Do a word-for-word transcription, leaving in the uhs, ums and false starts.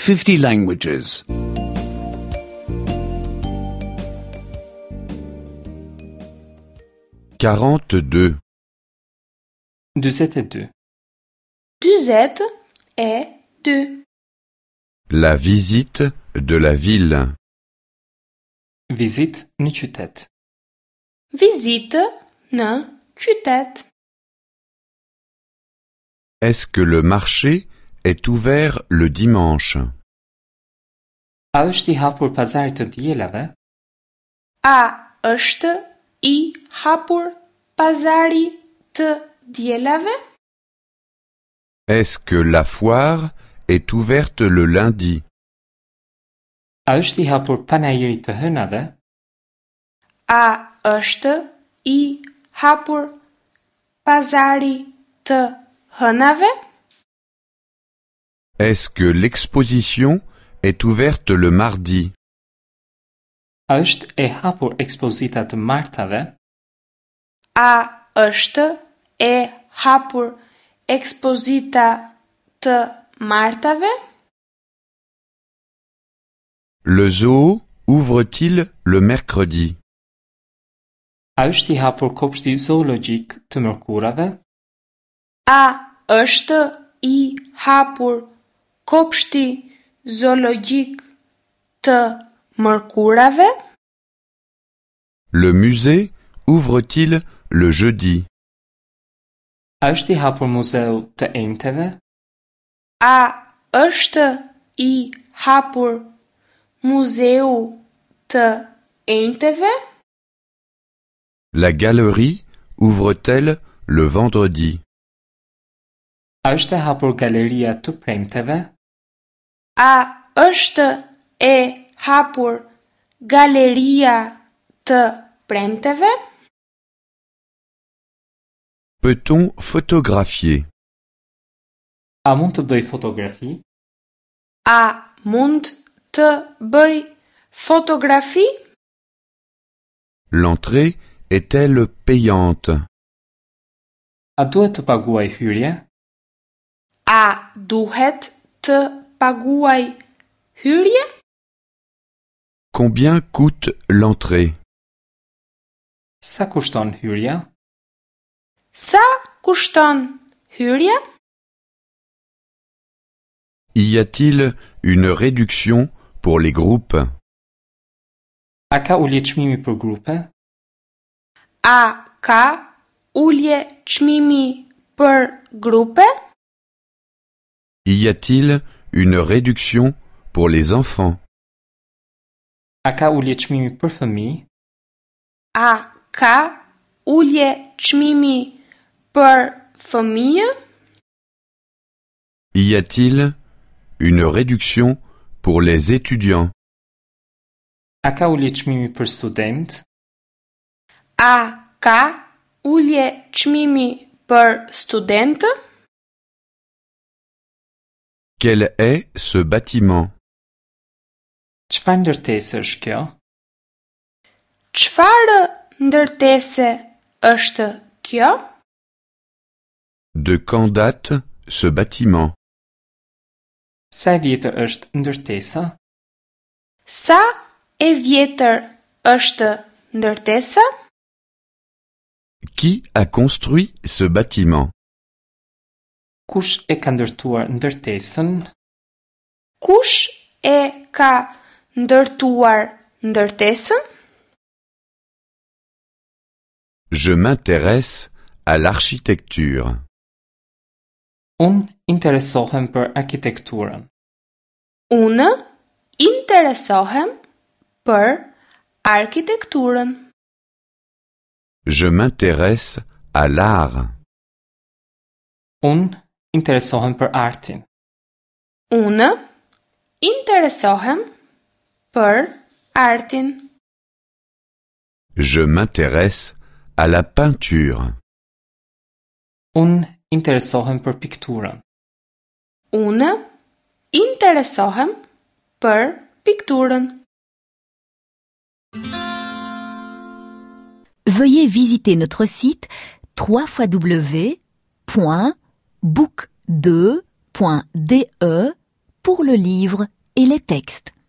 fifty languages. quarante-deux. Dyzet e dy. Dyzet e dy. La visite de la ville. Vizitë në qytet. Vizitë në qytet. Est-ce que le marché est ouvert le dimanche? A është i hapur pazari të dielave? A është i hapur pazari të dielave? Est-ce que la foire est ouverte le lundi? A është i hapur panajiri të hënave? A është i hapur pazari të hënave? Est-ce que l'exposition est ouverte le mardi? A është e hapur ekspozita të martave? A është e hapur ekspozita të martave? Le zoo ouvre-t-il le mercredi? A është i hapur kopshti zoologjik të mërkurave? A është i hapur kopshti zoologjik të mërkurave? Le musée ouvre-t-il le jeudi? A është i hapur muzeu të enjteve? A është i hapur muzeu të enjteve? La galerie ouvre-t-elle le vendredi? A është e hapur galeria të premteve? A është e hapur galeria të premteve? Peut-on photographier? A mund të bëj fotografi? A mund të bëj fotografi? L'entrée est-elle payante? A duhet të paguaj hyrje? A duhet të paguaj hyrje? Combien coûte l'entrée? Sa kushton hyrja? Sa kushton hyrja? Y a-t-il une réduction pour les groupes? A ka ulje çmimi për grupe? A ka ulje çmimi për grupe? Y a-t-il une réduction pour les enfants? A ka ulje çmimi për fëmijë? A ka ulje çmimi për fëmijë? Y a-t-il une réduction pour les étudiants? A ka ulje çmimi për student? A ka ulje çmimi për studentë? Quel est ce bâtiment? Çfarë ndërtese është kjo? Çfarë ndërtese është kjo? De quand date ce bâtiment? Sa e vjetër është ndërtesa? Sa e vjetër është ndërtesa? Qui a construit ce bâtiment? Kush e ka ndërtuar ndërtesën? Kush e ka ndërtuar ndërtesën? Je m'intéresse à l'architecture. Unë interesohem për arkitekturën. Unë interesohem për arkitekturën. Je m'intéresse à l'art. Unë interesohem për artin. Unë interesohem për artin. Je m'intéresse à la peinture. Unë interesohem për pikturën. Unë interesohem për pikturën. Veuillez visiter notre site w w w point book deux point d e pour le livre et les textes.